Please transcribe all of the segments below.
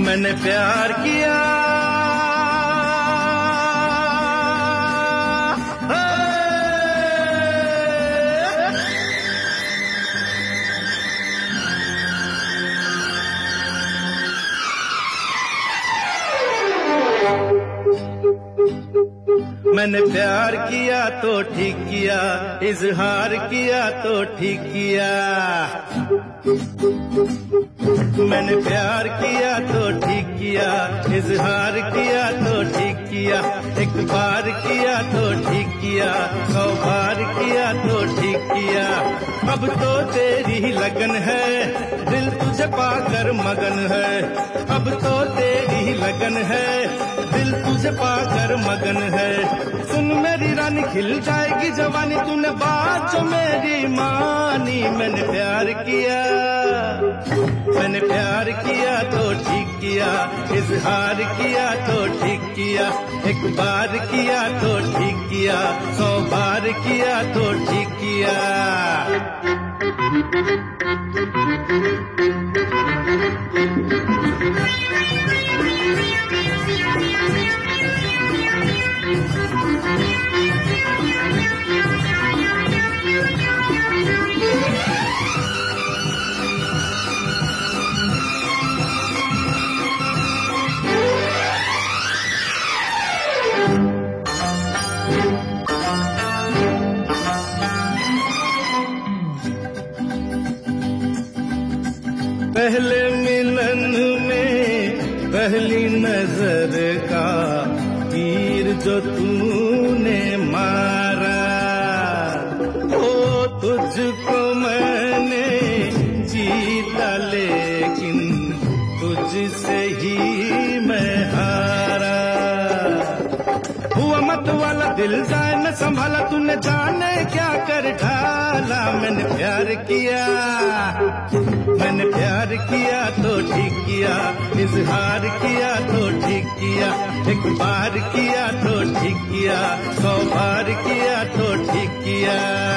मैंने प्यार किया मैंने प्यार किया तो ठीक किया, इजहार किया तो ठीक किया। मैंने प्यार किया तो ठीक किया, इजहार किया तो ठीक किया। एक बार किया तो ठीक किया, 100 बार किया तो ठीक किया। अब तो तेरी लगन है, दिल तुझे पाकर मगन है। अब तो तेरी लगन है, दिल तुझे पाकर मगन है। सुन मेरी रानी खिल जाएगी जवानी, तूने बात जो मेरी मानी। मैंने प्यार किया, मैंने प्यार किया तो ठीक किया, इजहार किया तो ठीक किया। एक बार किया तो ठीक किया, 100 बार किया तो ठीक किया। पहले मिलन में पहली नजर का तीर जो तूने मारा, ओ तुझको मैंने जीता लेकिन तुझसे ही मैं हारा। हुआ मत वाला दिल जाए न संभाला, तूने जाने क्या कर डाला। मैंने प्यार किया, मैंने प्यार किया तो ठीक किया, इजहार किया तो ठीक किया। एक बार किया तो ठीक किया, 100 बार किया तो ठीक किया।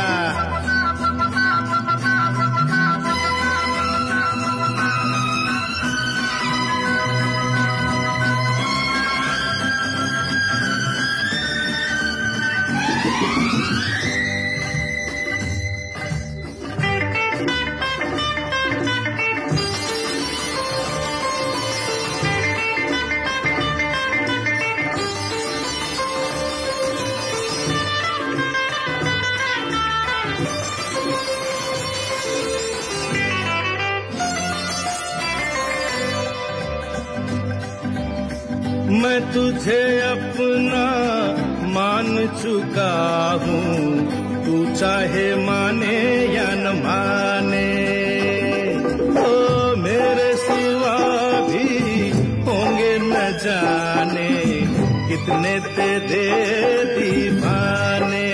मैं तुझे अपना मान चुका हूँ, तू चाहे माने या न माने। ओ मेरे सिवा भी होंगे न जाने कितने तेरे दीवाने।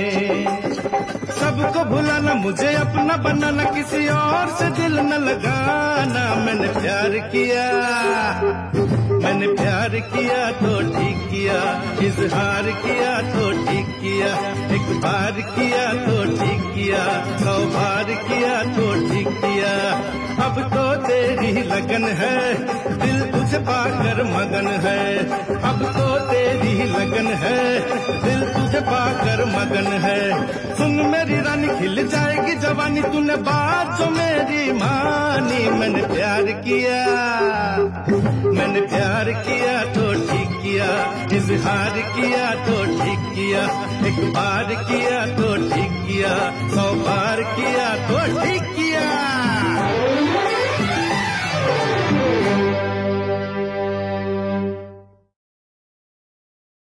सबको भुलाना, मुझे अपना बनाना, किसी और से दिल न लगाना। मैंने प्यार किया, मैंने प्यार किया तो ठीक किया, इजहार किया तो ठीक किया। एक बार किया तो ठीक किया, 100 बार किया तो ठीक किया। अब तो तेरी लगन है, दिल तुझे पाकर मगन है। अब तो तेरी लगन है, दिल तुझे पाकर मगन है। सुन मेरी रानी खिल जाएगी जवानी, तूने बात जो मेरी मानी। मैंने प्यार किया, मैंने प्यार किया तो ठीक किया, इजहार किया तो ठीक किया। एक बार किया तो ठीक किया, 100 बार किया तो ठीक किया।